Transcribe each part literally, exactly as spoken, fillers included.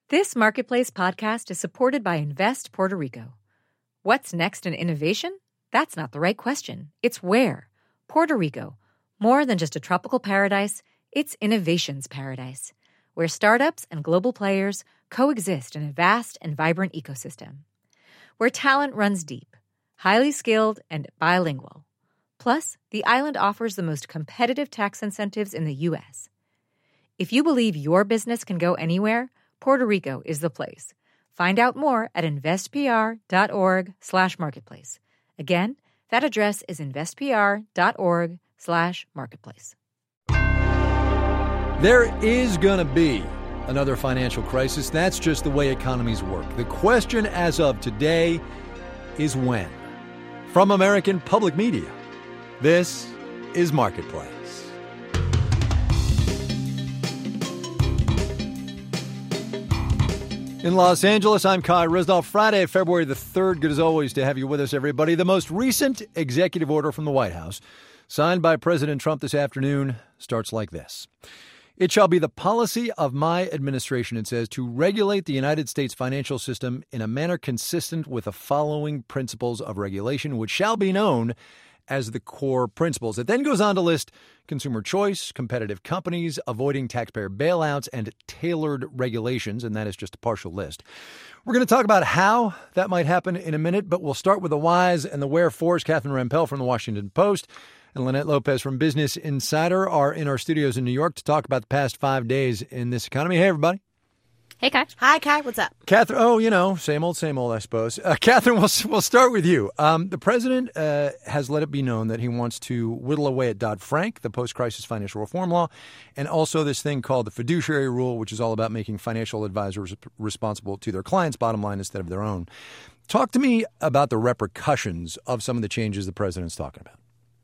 This Marketplace podcast is supported by Invest Puerto Rico. What's next in innovation? That's not the right question. It's where. Puerto Rico. More than just a tropical paradise, it's innovation's paradise, where startups and global players coexist in a vast and vibrant ecosystem. Where talent runs deep, highly skilled, and bilingual. Plus, the island offers the most competitive tax incentives in the U S. If you believe your business can go anywhere, Puerto Rico is the place. Find out more at investpr.org slash marketplace. Again, that address is investpr.org slash marketplace. There is going to be another financial crisis. That's just the way economies work. The question as of today is when. From American Public Media, this is Marketplace. In Los Angeles, I'm Kai Ryssdal. Friday, February the third. Good as always to have you with us, everybody. The most recent executive order from the White House, signed by President Trump this afternoon, starts like this. It shall be the policy of my administration, it says, to regulate the United States financial system in a manner consistent with the following principles of regulation, which shall be known as the core principles. It then goes on to list consumer choice, competitive companies, avoiding taxpayer bailouts, and tailored regulations, and that is just a partial list. We're going to talk about how that might happen in a minute, but we'll start with the whys and the wherefores. Catherine Rampell from the Washington Post and Lynette Lopez from Business Insider are in our studios in New York to talk about the past five days in this economy. Hey, everybody. Hey, Kai. Hi, Kai. What's up? Catherine, oh, you know, same old, same old, I suppose. Uh, Catherine, we'll, we'll start with you. Um, the president uh, has let it be known that he wants to whittle away at Dodd-Frank, the post-crisis financial reform law, and also this thing called the fiduciary rule, which is all about making financial advisors responsible to their clients' bottom line instead of their own. Talk to me about the repercussions of some of the changes the president's talking about.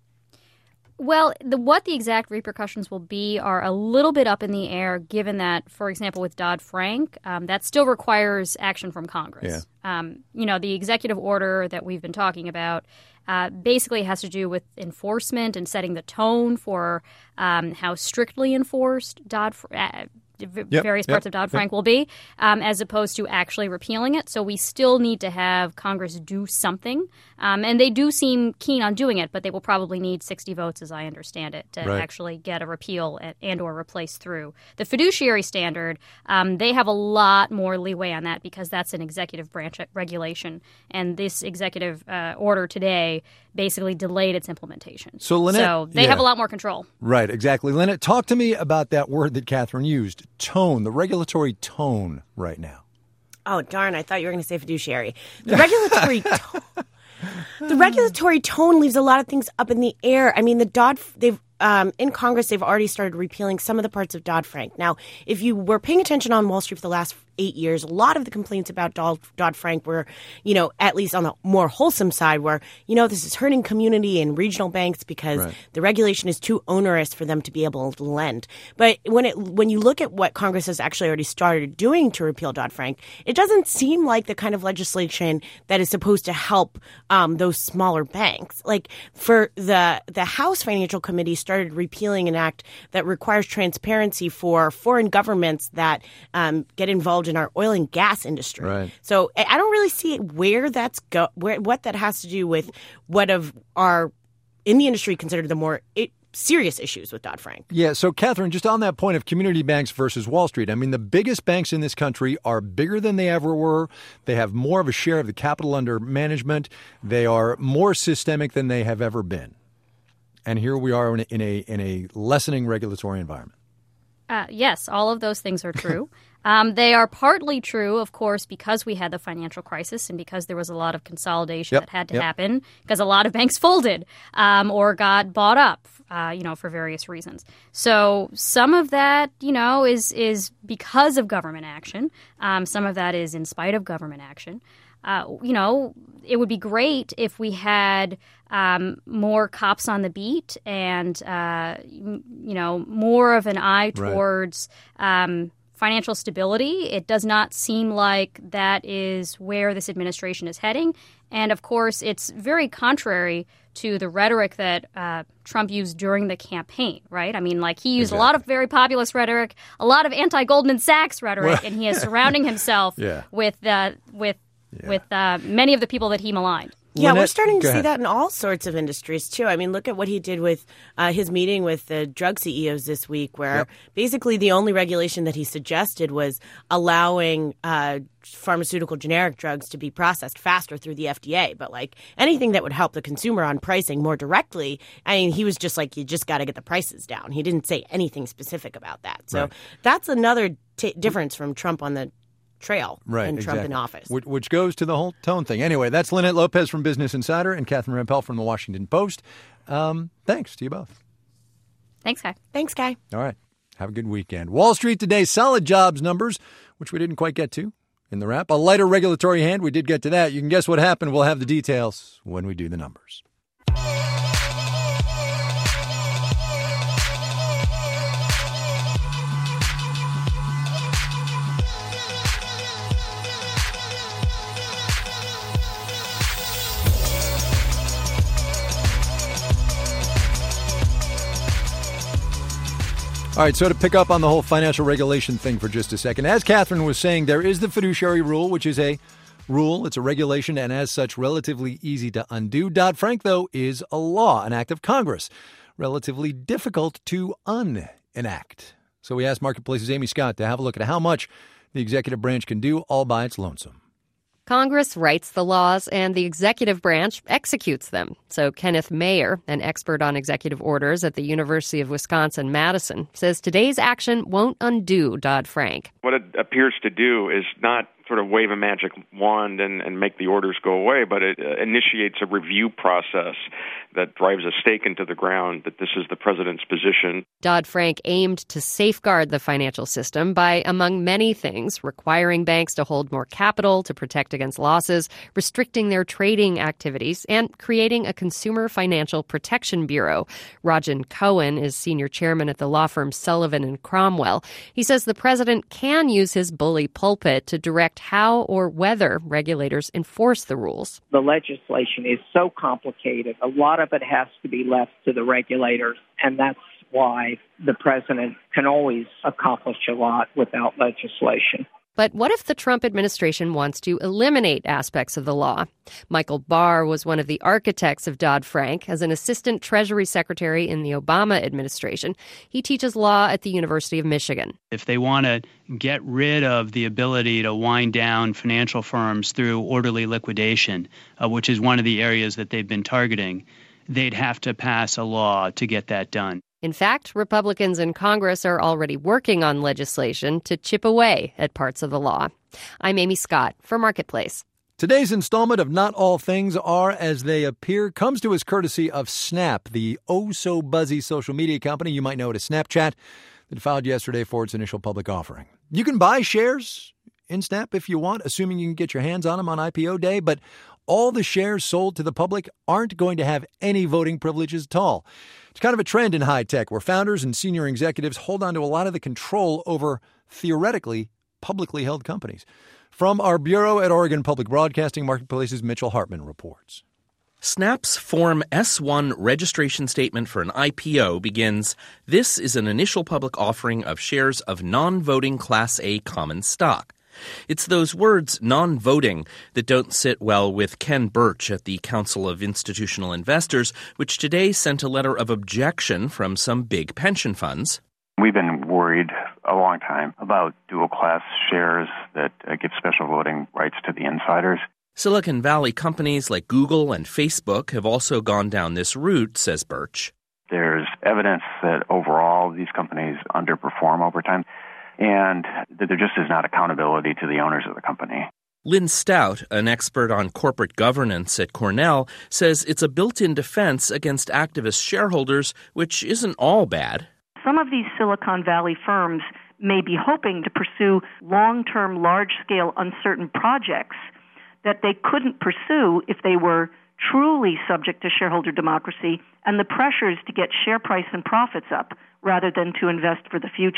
Well, the, what the exact repercussions will be are a little bit up in the air, given that, for example, with Dodd-Frank, um, that still requires action from Congress. Yeah. Um, you know, the executive order that we've been talking about uh, basically has to do with enforcement and setting the tone for um, how strictly enforced Dodd-Frank uh, Yep, various parts yep, of Dodd-Frank yep. will be, um, as opposed to actually repealing it. So we still need to have Congress do something. Um, and they do seem keen on doing it, but they will probably need sixty votes, as I understand it, to right. actually get a repeal and, and or replace through. The fiduciary standard, um, they have a lot more leeway on that because that's an executive branch regulation. And this executive uh, order today basically delayed its implementation. So, Lynette, so they yeah. have a lot more control. Right, exactly. Lynette, talk to me about that word that Catherine used, tone, the regulatory tone right now. Oh, darn, I thought you were going to say fiduciary. The regulatory tone. The regulatory tone leaves a lot of things up in the air. I mean, the Dodd, they've Um, in Congress, they've already started repealing some of the parts of Dodd-Frank. Now, if you were paying attention on Wall Street for the last eight years, a lot of the complaints about Dodd-Frank were, you know, at least on the more wholesome side, where, you know, this is hurting community and regional banks because right. the regulation is too onerous for them to be able to lend. But when it when you look at what Congress has actually already started doing to repeal Dodd-Frank, it doesn't seem like the kind of legislation that is supposed to help um, those smaller banks. Like for the the House Financial Committee started started repealing an act that requires transparency for foreign governments that um, get involved in our oil and gas industry. Right. So I don't really see where that's go where what that has to do with what of our in the industry considered the more it, serious issues with Dodd-Frank. Yeah. So, Catherine, just on that point of community banks versus Wall Street, I mean, the biggest banks in this country are bigger than they ever were. They have more of a share of the capital under management. They are more systemic than they have ever been. And here we are in a in a, in a lessening regulatory environment. Uh, yes, all of those things are true. um, they are partly true, of course, because we had the financial crisis and because there was a lot of consolidation yep, that had to yep. happen because a lot of banks folded um, or got bought up, uh, you know, for various reasons. So some of that, you know, is is because of government action. Um, some of that is in spite of government action. Uh, you know, it would be great if we had um, more cops on the beat and, uh, you know, more of an eye towards right. um, financial stability. It does not seem like that is where this administration is heading. And, of course, it's very contrary to the rhetoric that uh, Trump used during the campaign, right? I mean, like, he used exactly. a lot of very populist rhetoric, a lot of anti-Goldman Sachs rhetoric, and he is surrounding himself yeah. with uh, with yeah. with uh, many of the people that he maligned. Yeah, Lynette, we're starting to go see ahead. that in all sorts of industries, too. I mean, look at what he did with uh, his meeting with the drug C E Os this week, where Yep. basically the only regulation that he suggested was allowing uh, pharmaceutical generic drugs to be processed faster through the F D A. But, like, anything that would help the consumer on pricing more directly, I mean, he was just like, you just got to get the prices down. He didn't say anything specific about that. So Right. that's another t- difference from Trump on the trail Right, and Trump exactly. in office. Which, which goes to the whole tone thing. Anyway, that's Lynette Lopez from Business Insider and Catherine Rampell from The Washington Post. Um, thanks to you both. Thanks, Kai. Thanks, Kai. All right. Have a good weekend. Wall Street today, solid jobs numbers, which we didn't quite get to in the wrap. A lighter regulatory hand. We did get to that. You can guess what happened. We'll have the details when we do the numbers. All right, so to pick up on the whole financial regulation thing for just a second, as Catherine was saying, there is the fiduciary rule, which is a rule. It's a regulation, and as such, relatively easy to undo. Dodd-Frank, though, is a law, an act of Congress, relatively difficult to unenact. So we asked Marketplace's Amy Scott to have a look at how much the executive branch can do all by its lonesome. Congress writes the laws and the executive branch executes them. So Kenneth Mayer, an expert on executive orders at the University of Wisconsin-Madison, says today's action won't undo Dodd-Frank. What it appears to do is not sort of wave a magic wand and, and make the orders go away, but it uh, initiates a review process that drives a stake into the ground that this is the president's position. Dodd-Frank aimed to safeguard the financial system by, among many things, requiring banks to hold more capital to protect against losses, restricting their trading activities, and creating a Consumer Financial Protection Bureau. Rajan Cohen is senior chairman at the law firm Sullivan and Cromwell. He says the president can use his bully pulpit to direct how or whether regulators enforce the rules. The legislation is so complicated. A lot of it has to be left to the regulators, and that's why the president can always accomplish a lot without legislation. But what if the Trump administration wants to eliminate aspects of the law? Michael Barr was one of the architects of Dodd-Frank as an assistant Treasury Secretary in the Obama administration. He teaches law at the University of Michigan. If they want to get rid of the ability to wind down financial firms through orderly liquidation, uh, which is one of the areas that they've been targeting, they'd have to pass a law to get that done. In fact, Republicans in Congress are already working on legislation to chip away at parts of the law. I'm Amy Scott for Marketplace. Today's installment of Not All Things Are As They Appear comes to us courtesy of Snap, the oh-so-buzzy social media company you might know it as Snapchat, that filed yesterday for its initial public offering. You can buy shares in Snap if you want, assuming you can get your hands on them on I P O day, but all the shares sold to the public aren't going to have any voting privileges at all. It's kind of a trend in high tech where founders and senior executives hold on to a lot of the control over, theoretically, publicly held companies. From our bureau at Oregon Public Broadcasting, Marketplace's Mitchell Hartman reports. Snap's Form S one registration statement for an I P O begins, "This is an initial public offering of shares of non-voting Class A common stock." It's those words, non-voting, that don't sit well with Ken Birch at the Council of Institutional Investors, which today sent a letter of objection from some big pension funds. We've been worried a long time about dual-class shares that uh, give special voting rights to the insiders. Silicon Valley companies like Google and Facebook have also gone down this route, says Birch. There's evidence that overall these companies underperform over time, and that there just is not accountability to the owners of the company. Lynn Stout, an expert on corporate governance at Cornell, says it's a built-in defense against activist shareholders, which isn't all bad. Some of these Silicon Valley firms may be hoping to pursue long-term, large-scale, uncertain projects that they couldn't pursue if they were truly subject to shareholder democracy and the pressures to get share price and profits up rather than to invest for the future.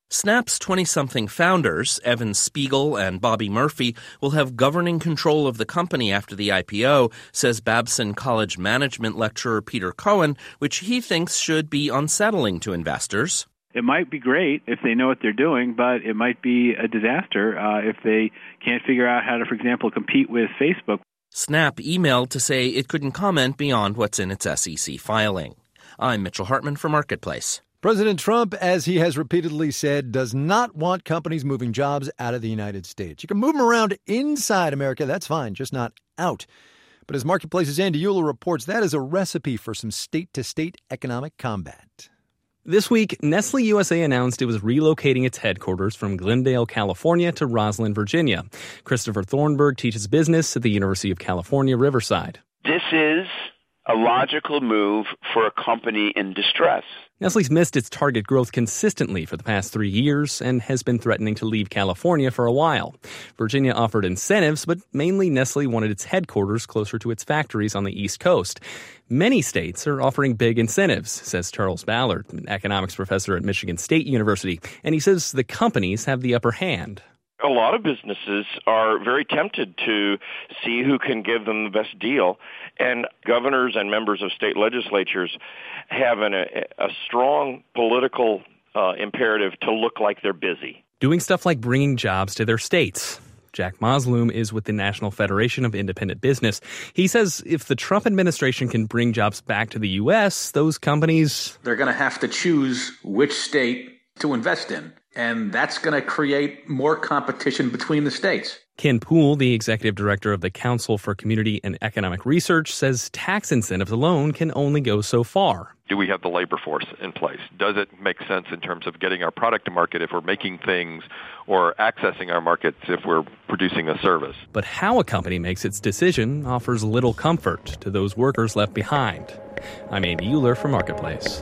Snap's twenty-something founders, Evan Spiegel and Bobby Murphy, will have governing control of the company after the I P O, says Babson College management lecturer Peter Cohen, which he thinks should be unsettling to investors. It might be great if they know what they're doing, but it might be a disaster uh, if they can't figure out how to, for example, compete with Facebook. Snap emailed to say it couldn't comment beyond what's in its S E C filing. I'm Mitchell Hartman for Marketplace. President Trump, as he has repeatedly said, does not want companies moving jobs out of the United States. You can move them around inside America, that's fine, just not out. But as Marketplace's Andy Euler reports, that is a recipe for some state-to-state economic combat. This week, Nestle U S A announced it was relocating its headquarters from Glendale, California to Roslyn, Virginia. Christopher Thornburg teaches business at the University of California, Riverside. This is a logical move for a company in distress. Nestle's missed its target growth consistently for the past three years and has been threatening to leave California for a while. Virginia offered incentives, but mainly Nestle wanted its headquarters closer to its factories on the East Coast. Many states are offering big incentives, says Charles Ballard, an economics professor at Michigan State University, and he says the companies have the upper hand. A lot of businesses are very tempted to see who can give them the best deal, and governors and members of state legislatures have an, a, a strong political uh, imperative to look like they're busy. Doing stuff like bringing jobs to their states. Jack Moslum is with the National Federation of Independent Business. He says if the Trump administration can bring jobs back to the U S, those companies... They're going to have to choose which state to invest in. And that's going to create more competition between the states. Ken Poole, the executive director of the Council for Community and Economic Research, says tax incentives alone can only go so far. Do we have the labor force in place? Does it make sense in terms of getting our product to market if we're making things or accessing our markets if we're producing a service? But how a company makes its decision offers little comfort to those workers left behind. I'm Andy Euler for Marketplace.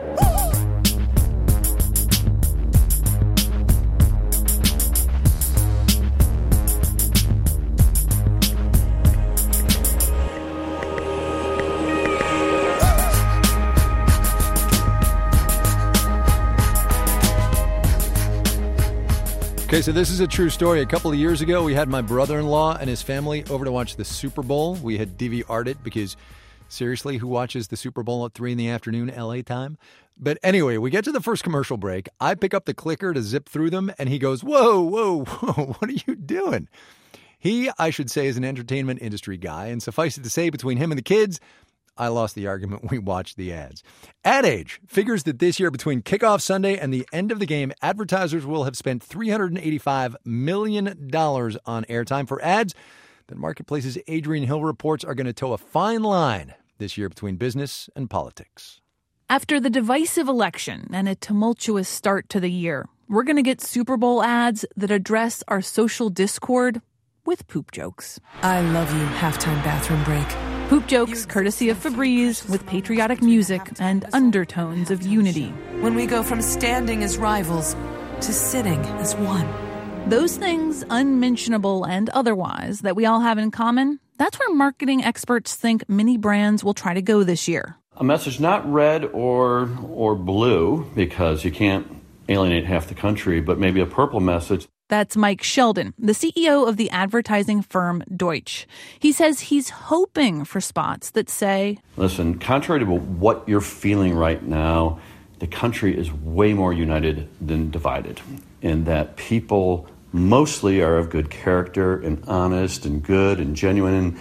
Okay, so this is a true story. A couple of years ago, we had my brother-in-law and his family over to watch the Super Bowl. We had D V R'd it because, seriously, who watches the Super Bowl at three in the afternoon L A time? But anyway, we get to the first commercial break. I pick up the clicker to zip through them, and he goes, whoa, whoa, whoa, what are you doing? He, I should say, is an entertainment industry guy, and suffice it to say, between him and the kids, I lost the argument. We watched the ads. Ad Age figures that this year, between kickoff Sunday and the end of the game, advertisers will have spent three hundred eighty-five million dollars on airtime for ads that Marketplace's Adrian Hill reports are going to toe a fine line this year between business and politics. After the divisive election and a tumultuous start to the year, we're going to get Super Bowl ads that address our social discord with poop jokes. I love you, halftime bathroom break. Poop jokes courtesy of Febreze with patriotic music and undertones of unity. When we go from standing as rivals to sitting as one. Those things, unmentionable and otherwise, that we all have in common, that's where marketing experts think many brands will try to go this year. A message not red or or blue, because you can't alienate half the country, but maybe a purple message. That's Mike Sheldon, the C E O of the advertising firm Deutsch. He says he's hoping for spots that say, listen, contrary to what you're feeling right now, the country is way more united than divided, and that people mostly are of good character and honest and good and genuine, and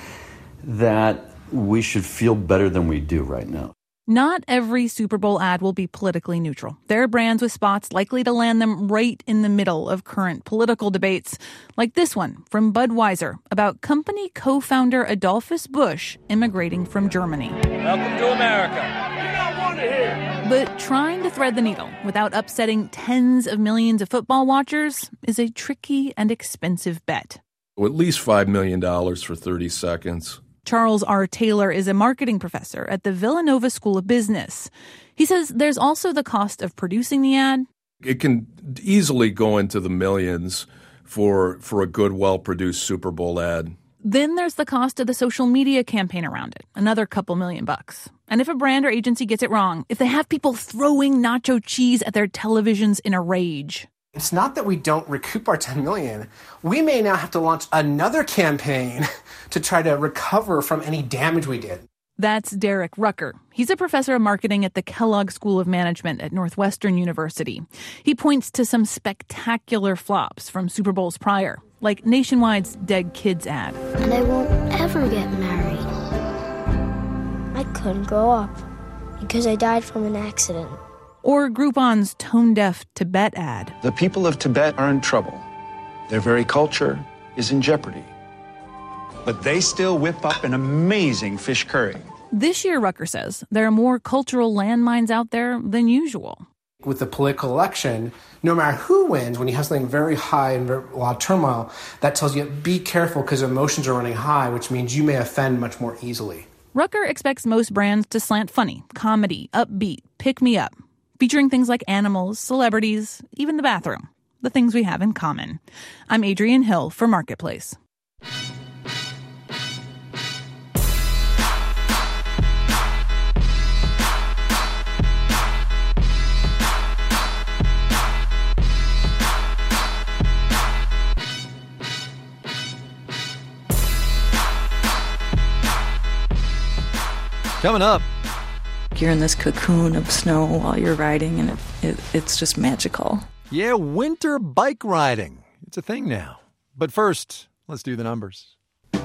that we should feel better than we do right now. Not every Super Bowl ad will be politically neutral. There are brands with spots likely to land them right in the middle of current political debates, like this one from Budweiser about company co-founder Adolphus Busch immigrating from Germany. Welcome to America. You don't want to hear. But trying to thread the needle without upsetting tens of millions of football watchers is a tricky and expensive bet. At least five million dollars for thirty seconds. Charles R. Taylor is a marketing professor at the Villanova School of Business. He says there's also the cost of producing the ad. It can easily go into the millions for for a good, well-produced Super Bowl ad. Then there's the cost of the social media campaign around it, another couple million bucks. And if a brand or agency gets it wrong, if they have people throwing nacho cheese at their televisions in a rage, It's not that we don't recoup our ten million dollars. We may now have to launch another campaign to try to recover from any damage we did. That's Derek Rucker. He's a professor of marketing at the Kellogg School of Management at Northwestern University. He points to some spectacular flops from Super Bowls prior, like Nationwide's Dead Kids ad. And I won't ever get married. I couldn't grow up because I died from an accident. Or Groupon's tone-deaf Tibet ad. The people of Tibet are in trouble. Their very culture is in jeopardy. But they still whip up an amazing fish curry. This year, Rucker says, there are more cultural landmines out there than usual. With the political election, no matter who wins, when you have something very high and very, a lot of turmoil, that tells you, be careful because emotions are running high, which means you may offend much more easily. Rucker expects most brands to slant funny, comedy, upbeat, pick-me-up, featuring things like animals, celebrities, even the bathroom, the things we have in common. I'm Adrienne Hill for Marketplace. Coming up. You're in this cocoon of snow while you're riding, and it, it, it's just magical. Yeah, winter bike riding. It's a thing now. But first, let's do the numbers.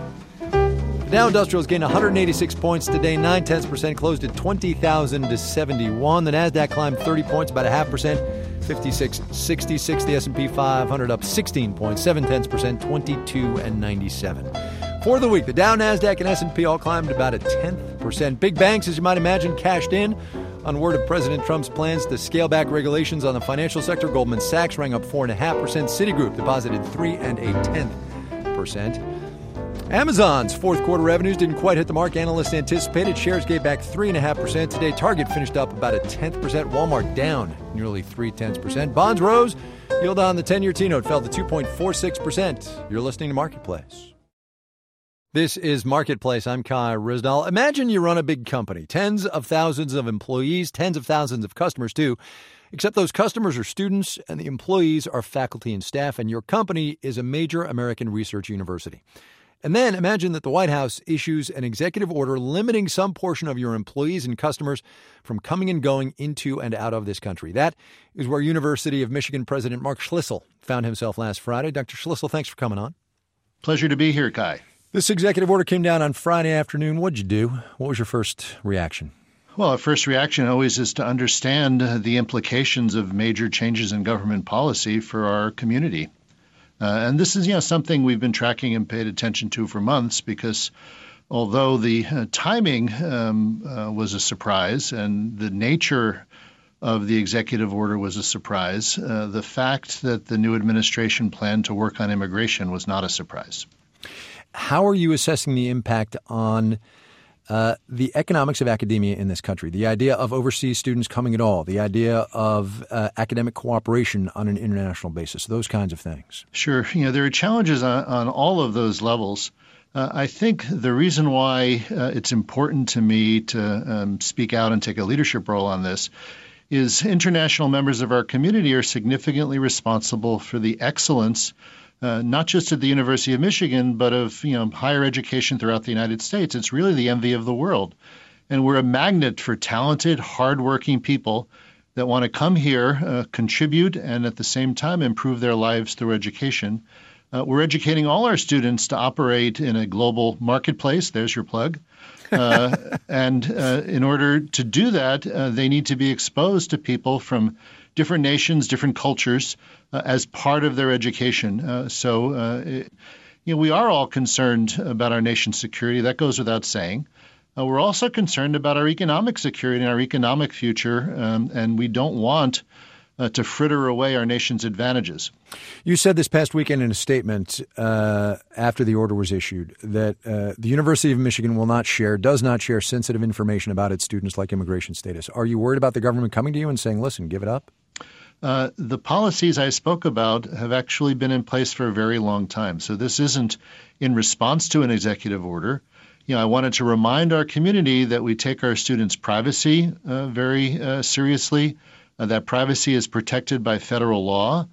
The Dow Industrials gained one hundred eighty-six points today, nine tenths percent, closed at twenty thousand seventy-one. The Nasdaq climbed thirty points, about a half percent, fifty-six sixty-six. The S and P five hundred up sixteen points, seven tenths percent, twenty-two and ninety-seven. For the week, the Dow, Nasdaq, and S and P all climbed about a tenth percent. Big banks, as you might imagine, cashed in on word of President Trump's plans to scale back regulations on the financial sector. Goldman Sachs rang up four point five percent. Citigroup deposited three and a tenth percent. Amazon's fourth quarter revenues didn't quite hit the mark analysts anticipated. Shares gave back three point five percent today. Target finished up about a tenth percent. Walmart down nearly three tenths percent. Bonds rose. Yield on the ten-year T-note fell to two point four six percent. You're listening to Marketplace. This is Marketplace. I'm Kai Ryssdal. Imagine you run a big company, tens of thousands of employees, tens of thousands of customers too, except those customers are students and the employees are faculty and staff, and your company is a major American research university. And then imagine that the White House issues an executive order limiting some portion of your employees and customers from coming and going into and out of this country. That is where University of Michigan President Mark Schlissel found himself last Friday. Doctor Schlissel, thanks for coming on. Pleasure to be here, Kai. This executive order came down on Friday afternoon. What'd you do? What was your first reaction? Well, our first reaction always is to understand the implications of major changes in government policy for our community. Uh, and this is, you know, something we've been tracking and paid attention to for months because although the uh, timing um, uh, was a surprise and the nature of the executive order was a surprise, uh, the fact that the new administration planned to work on immigration was not a surprise. How are you assessing the impact on uh, the economics of academia in this country? The idea of overseas students coming at all, the idea of uh, academic cooperation on an international basis, those kinds of things. Sure. You know, there are challenges on, on all of those levels. Uh, I think the reason why uh, it's important to me to um, speak out and take a leadership role on this is international members of our community are significantly responsible for the excellence Uh, not just at the University of Michigan, but of you know higher education throughout the United States. It's really the envy of the world. And we're a magnet for talented, hardworking people that want to come here, uh, contribute, and at the same time improve their lives through education. Uh, we're educating all our students to operate in a global marketplace. There's your plug. Uh, and uh, in order to do that, uh, they need to be exposed to people from different nations, different cultures, uh, as part of their education. Uh, so, uh, it, you know, we are all concerned about our nation's security. That goes without saying. Uh, we're also concerned about our economic security and our economic future, um, and we don't want uh, to fritter away our nation's advantages. You said this past weekend in a statement uh, after the order was issued that uh, the University of Michigan will not share, does not share sensitive information about its students like immigration status. Are you worried about the government coming to you and saying, listen, give it up? Uh, the policies I spoke about have actually been in place for a very long time. So this isn't in response to an executive order. You know, I wanted to remind our community that we take our students' privacy uh, very uh, seriously. Uh, that privacy is protected by federal law.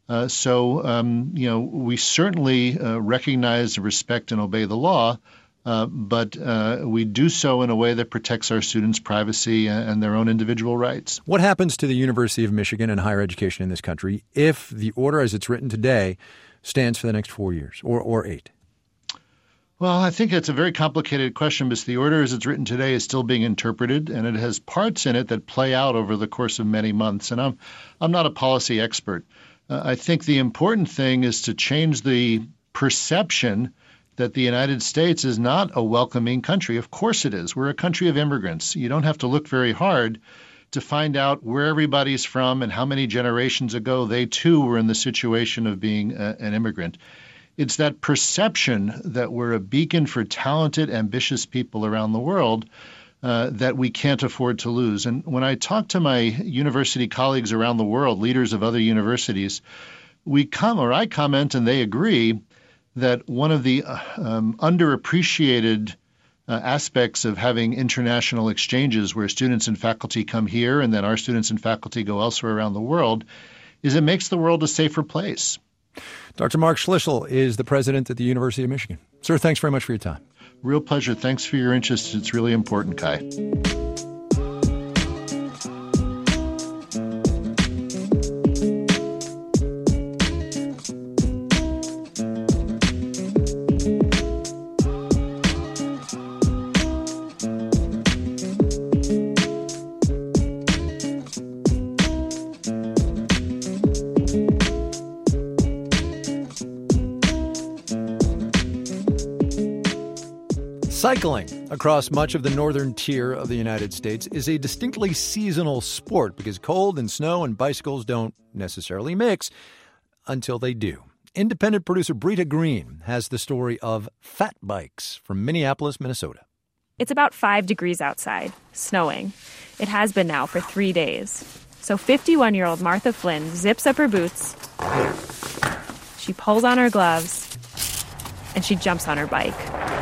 Uh, so, um, you know, we certainly uh, recognize, respect, and obey the law, uh, but uh, we do so in a way that protects our students' privacy and, and their own individual rights. What happens to the University of Michigan and higher education in this country if the order as it's written today stands for the next four years or, or eight? Well, I think it's a very complicated question because the order as it's written today is still being interpreted, and it has parts in it that play out over the course of many months. And I'm, I'm not a policy expert. Uh, I think the important thing is to change the perception that the United States is not a welcoming country. Of course it is. We're a country of immigrants. You don't have to look very hard to find out where everybody's from and how many generations ago they too were in the situation of being a, an immigrant. It's that perception that we're a beacon for talented, ambitious people around the world uh, that we can't afford to lose. And when I talk to my university colleagues around the world, leaders of other universities, we come, or I comment and they agree, that one of the uh, um, underappreciated uh, aspects of having international exchanges where students and faculty come here and then our students and faculty go elsewhere around the world is it makes the world a safer place. Doctor Mark Schlissel is the president at the University of Michigan. Sir, thanks very much for your time. Real pleasure. Thanks for your interest. It's really important, Kai. Cycling across much of the northern tier of the United States is a distinctly seasonal sport because cold and snow and bicycles don't necessarily mix until they do. Independent producer Brita Green has the story of Fat Bikes from Minneapolis, Minnesota. It's about five degrees outside, snowing. It has been now for three days. So fifty-one-year-old Martha Flynn zips up her boots, she pulls on her gloves, and she jumps on her bike.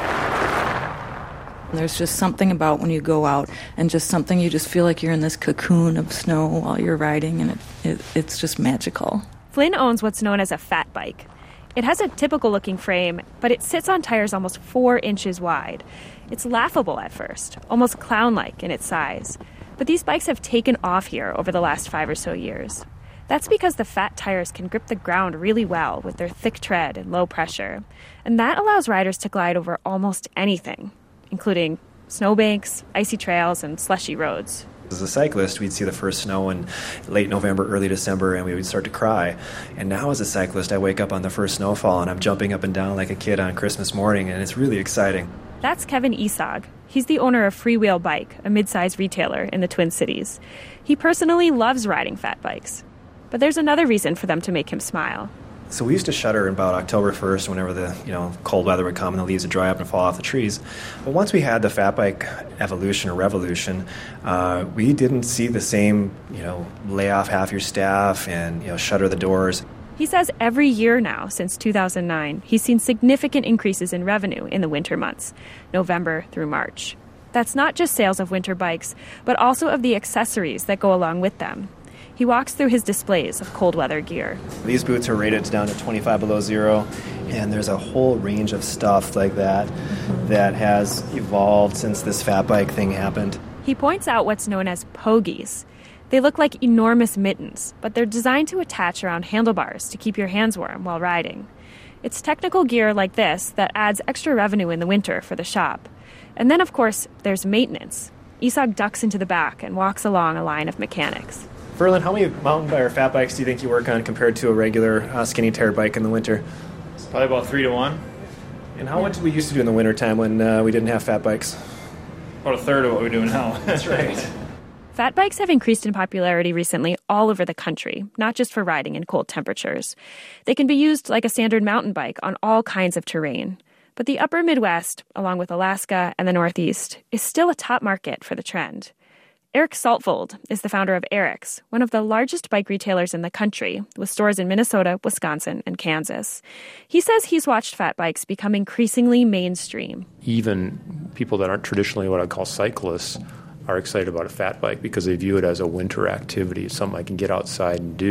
There's just something about when you go out and just something you just feel like you're in this cocoon of snow while you're riding, and it, it it's just magical. Flynn owns what's known as a fat bike. It has a typical-looking frame, but it sits on tires almost four inches wide. It's laughable at first, almost clown-like in its size. But these bikes have taken off here over the last five or so years. That's because the fat tires can grip the ground really well with their thick tread and low pressure. And that allows riders to glide over almost anything, including snowbanks, icy trails, and slushy roads. As a cyclist, we'd see the first snow in late November, early December, and we would start to cry. And now as a cyclist, I wake up on the first snowfall, and I'm jumping up and down like a kid on Christmas morning, and it's really exciting. That's Kevin Isag. He's the owner of Freewheel Bike, a mid-sized retailer in the Twin Cities. He personally loves riding fat bikes. But there's another reason for them to make him smile. So we used to shutter about October first whenever the you know cold weather would come and the leaves would dry up and fall off the trees. But once we had the fat bike evolution or revolution, uh, we didn't see the same you know lay off half your staff and you know shutter the doors. He says every year now since two thousand nine, he's seen significant increases in revenue in the winter months, November through March. That's not just sales of winter bikes, but also of the accessories that go along with them. He walks through his displays of cold weather gear. These boots are rated down to twenty-five below zero, and there's a whole range of stuff like that that has evolved since this fat bike thing happened. He points out what's known as pogies. They look like enormous mittens, but they're designed to attach around handlebars to keep your hands warm while riding. It's technical gear like this that adds extra revenue in the winter for the shop. And then, of course, there's maintenance. Isag ducks into the back and walks along a line of mechanics. Ferlin, how many mountain bike or fat bikes do you think you work on compared to a regular uh, skinny tire bike in the winter? It's probably about three to one. And how much did we used to do in the wintertime when uh, we didn't have fat bikes? About a third of what we do now. That's right. Fat bikes have increased in popularity recently all over the country, not just for riding in cold temperatures. They can be used like a standard mountain bike on all kinds of terrain. But the upper Midwest, along with Alaska and the Northeast, is still a top market for the trend. Eric Saltvold is the founder of Eric's, one of the largest bike retailers in the country, with stores in Minnesota, Wisconsin, and Kansas. He says he's watched fat bikes become increasingly mainstream. Even people that aren't traditionally what I'd call cyclists are excited about a fat bike because they view it as a winter activity, something I can get outside and do.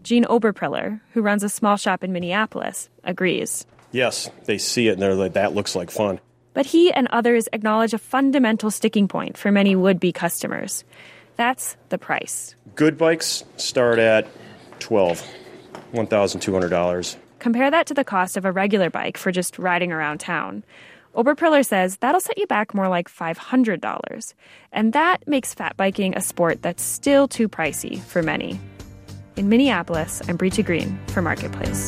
Gene Oberpriller, who runs a small shop in Minneapolis, agrees. Yes, they see it and they're like, that looks like fun. But he and others acknowledge a fundamental sticking point for many would-be customers. That's the price. Good bikes start at twelve thousand dollars, one thousand two hundred dollars. Compare that to the cost of a regular bike for just riding around town. Oberpriller says that'll set you back more like five hundred dollars. And that makes fat biking a sport that's still too pricey for many. In Minneapolis, I'm Breecha Green for Marketplace.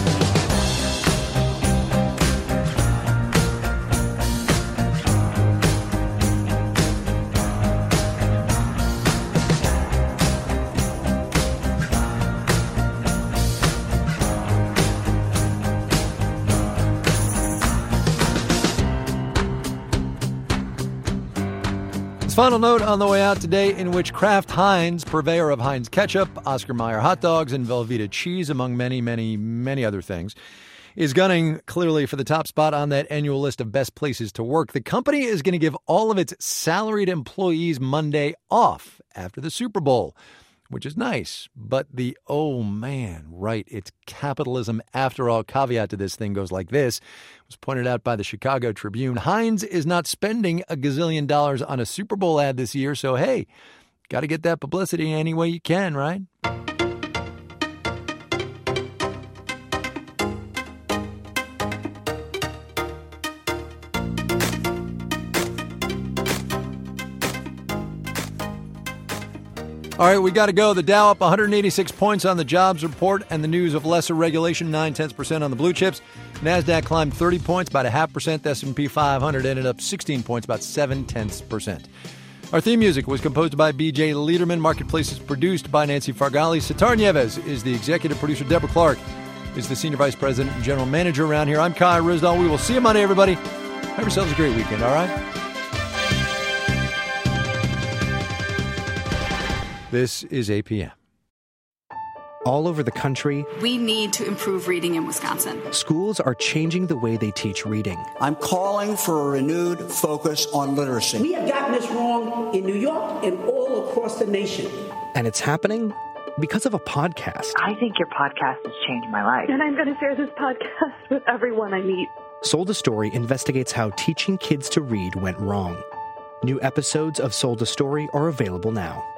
Final note on the way out today, in which Kraft Heinz, purveyor of Heinz ketchup, Oscar Mayer hot dogs, and Velveeta cheese, among many, many, many other things, is gunning clearly for the top spot on that annual list of best places to work. The company is going to give all of its salaried employees Monday off after the Super Bowl, which is nice. But the, oh man, right, it's capitalism after all caveat to this thing goes like this. It was pointed out by the Chicago Tribune. Heinz is not spending a gazillion dollars on a Super Bowl ad this year, so hey, got to get that publicity any way you can, right? All right, we got to go. The Dow up one hundred eighty-six points on the jobs report and the news of lesser regulation, nine-tenths percent on the blue chips. NASDAQ climbed thirty points, about a half percent. The S and P five hundred ended up sixteen points, about seven-tenths percent. Our theme music was composed by B J Liederman. Marketplace is produced by Nancy Fargali. Sitar Nieves is the executive producer. Deborah Clark is the senior vice president and general manager around here. I'm Kai Ryssdal. We will see you Monday, everybody. Have yourselves a great weekend, all right? This is A P M. All over the country, we need to improve reading in Wisconsin. Schools are changing the way they teach reading. I'm calling for a renewed focus on literacy. We have gotten this wrong in New York and all across the nation. And it's happening because of a podcast. I think your podcast has changed my life. And I'm going to share this podcast with everyone I meet. Sold a Story investigates how teaching kids to read went wrong. New episodes of Sold a Story are available now.